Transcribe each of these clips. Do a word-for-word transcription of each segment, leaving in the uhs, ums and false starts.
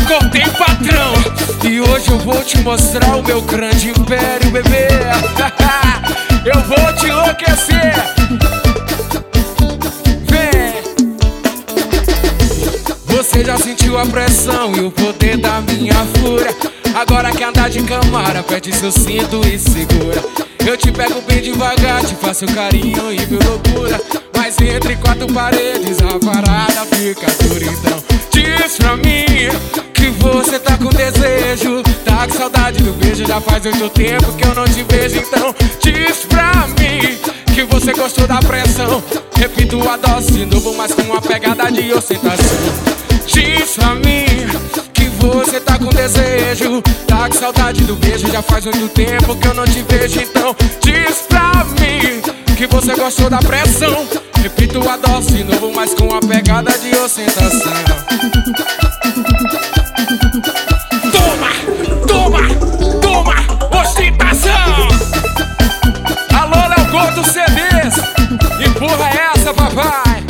Acordei, patrão, e hoje eu vou te mostrar o meu grande império, bebê. Eu vou te enlouquecer. Vem. Você já sentiu a pressão e o poder da minha fúria. Agora quer andar de camara, aperte seu cinto e segura. Eu te pego bem devagar, te faço carinho e meu loucura. Mas entre quatro paredes a parada fica dura. Então diz pra mim que você tá com desejo, tá com saudade do beijo. Já faz muito tempo que eu não te vejo. Então diz pra mim que você gostou da pressão. Repito a dose de novo, mas com uma pegada de ostentação. Diz pra mim que você tá com desejo, tá com saudade do beijo. Já faz muito tempo que eu não te vejo. Então diz pra mim que você gostou da pressão. Repito a dose de novo, mas com uma pegada de ostentação. Toma, toma, toma, ostentação. Alô, Léo Gordo C Ds, empurra essa, papai.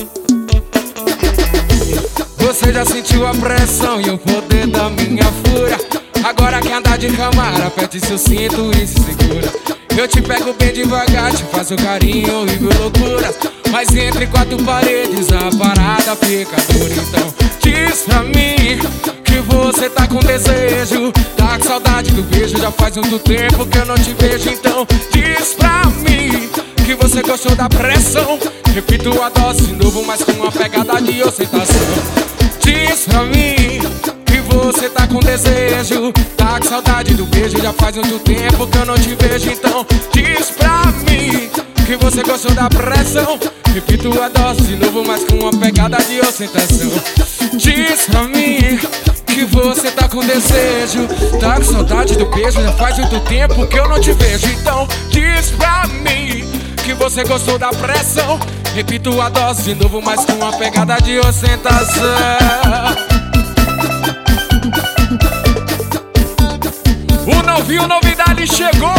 Você já sentiu a pressão e o poder da minha fúria. Agora quer andar de camara, aperte seu cinto e se segura. Eu te pego bem devagar, te faço carinho e mil loucuras. Mas entre quatro paredes a parada fica dura. Então diz pra mim que você tá com desejo, tá com saudade do beijo. Já faz muito tempo que eu não te vejo. Então diz pra mim que você gostou da pressão. Repito a dose de novo, mas com uma pegada de ostentação. Diz pra mim que você tá com desejo, tá com saudade do beijo. Já faz muito tempo que eu não te vejo. Então diz pra mim que você gostou da pressão. Repito a dose de novo, mas com uma pegada de ostentação. Diz pra mim que você tá com desejo, tá com saudade do beijo. Já faz muito tempo que eu não te vejo. Então diz pra mim que você gostou da pressão. Repito a dose de novo, mas com uma pegada de ostentação. O novinho novidade chegou.